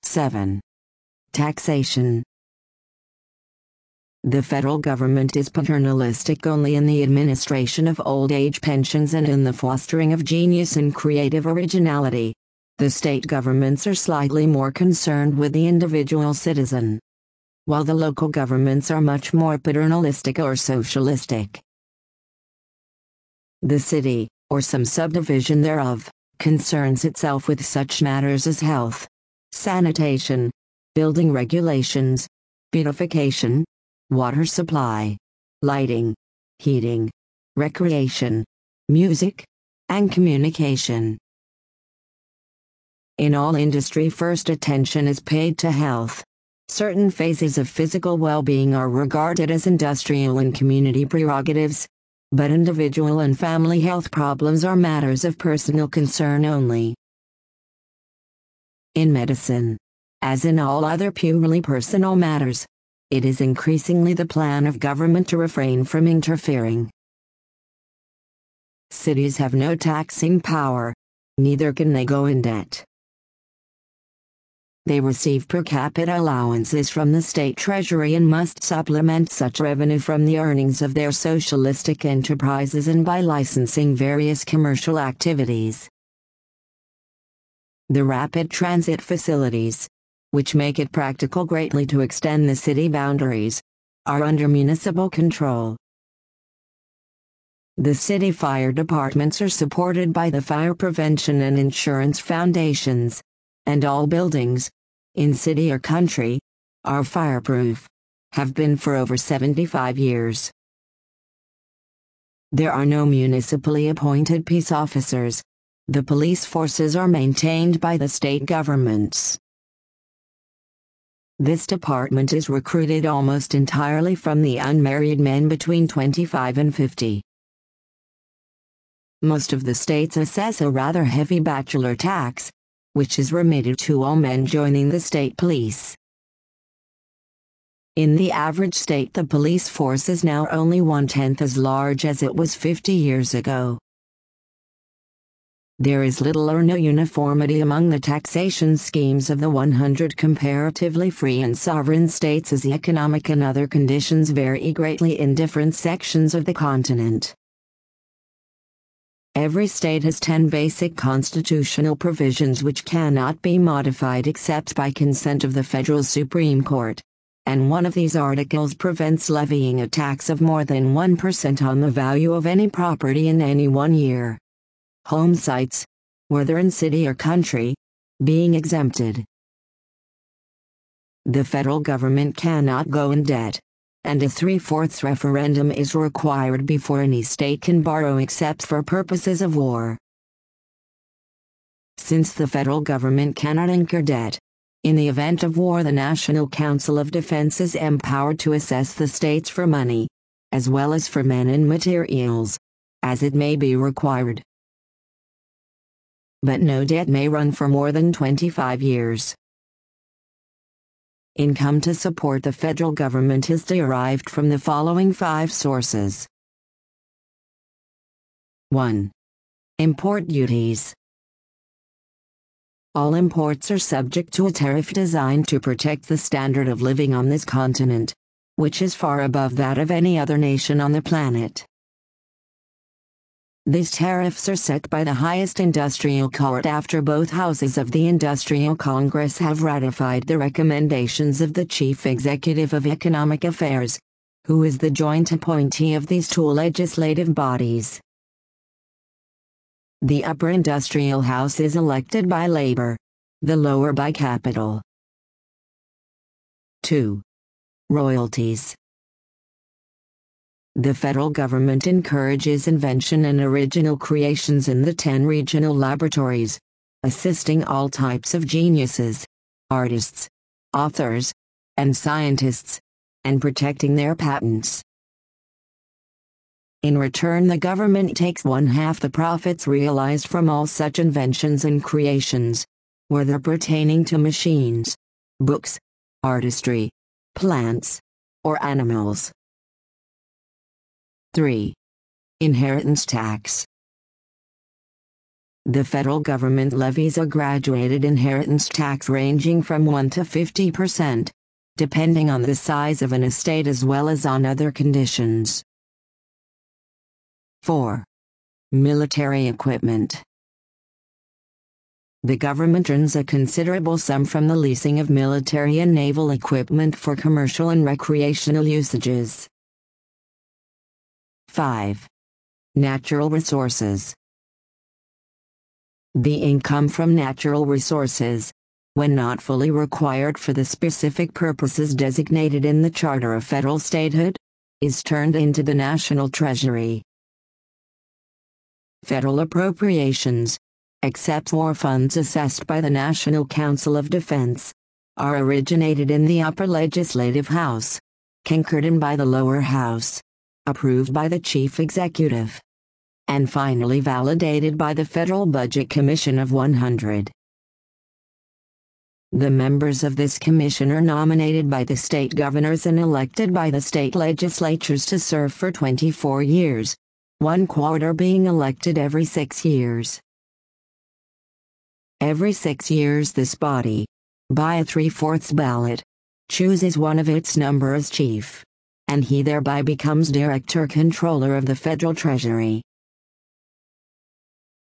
7. Taxation. The federal government is paternalistic only in the administration of old age pensions and in the fostering of genius and creative originality. The state governments are slightly more concerned with the individual citizen, while the local governments are much more paternalistic or socialistic. The city, or some subdivision thereof, concerns itself with such matters as health, sanitation, building regulations, beautification, water supply, lighting, heating, recreation, music, and communication. In all industry, first attention is paid to health. Certain phases of physical well-being are regarded as industrial and community prerogatives, but individual and family health problems are matters of personal concern only. In medicine, as in all other purely personal matters, it is increasingly the plan of government to refrain from interfering. Cities have no taxing power, neither can they go in debt. They receive per capita allowances from the state treasury and must supplement such revenue from the earnings of their socialistic enterprises and by licensing various commercial activities. The rapid transit facilities, which make it practical greatly to extend the city boundaries, are under municipal control. The city fire departments are supported by the fire prevention and insurance foundations, and all buildings, in city or country, are fireproof, have been for over 75 years. There are no municipally appointed peace officers. The police forces are maintained by the state governments. This department is recruited almost entirely from the unmarried men between 25 and 50. Most of the states assess a rather heavy bachelor tax, which is remitted to all men joining the state police. In the average state, the police force is now only 1/10 as large as it was 50 years ago. There is little or no uniformity among the taxation schemes of the 100 comparatively free and sovereign states, as the economic and other conditions vary greatly in different sections of the continent. Every state has 10 basic constitutional provisions which cannot be modified except by consent of the Federal Supreme Court, and one of these articles prevents levying a tax of more than 1% on the value of any property in any 1 year. Home sites, whether in city or country, being exempted. The federal government cannot go in debt, and a 3/4 referendum is required before any state can borrow except for purposes of war. Since the federal government cannot incur debt, in the event of war the National Council of Defense is empowered to assess the states for money, as well as for men and materials, as it may be required. But no debt may run for more than 25 years. Income to support the federal government is derived from the following 5 sources. 1. Import duties. All imports are subject to a tariff designed to protect the standard of living on this continent, which is far above that of any other nation on the planet. These tariffs are set by the highest industrial court after both houses of the Industrial Congress have ratified the recommendations of the Chief Executive of Economic Affairs, who is the joint appointee of these 2 legislative bodies. The upper industrial house is elected by labor, the lower by capital. 2. Royalties. The federal government encourages invention and original creations in the 10 regional laboratories, assisting all types of geniuses, artists, authors, and scientists, and protecting their patents. In return, the government takes 1/2 the profits realized from all such inventions and creations, whether pertaining to machines, books, artistry, plants, or animals. 3. Inheritance tax. The federal government levies a graduated inheritance tax ranging from 1 to 50%, depending on the size of an estate as well as on other conditions. 4. Military equipment. The government earns a considerable sum from the leasing of military and naval equipment for commercial and recreational usages. 5. Natural resources. The income from natural resources, when not fully required for the specific purposes designated in the Charter of Federal Statehood, is turned into the national treasury. Federal appropriations, except war funds assessed by the National Council of Defense, are originated in the upper legislative house, concurred in by the lower house, approved by the chief executive, and finally validated by the Federal Budget Commission of 100. The members of this commission are nominated by the state governors and elected by the state legislatures to serve for 24 years, 1/4 being elected every 6 years. Every 6 years this body, by a 3/4 ballot, chooses one of its number as chief, and he thereby becomes Director-Controller of the Federal Treasury.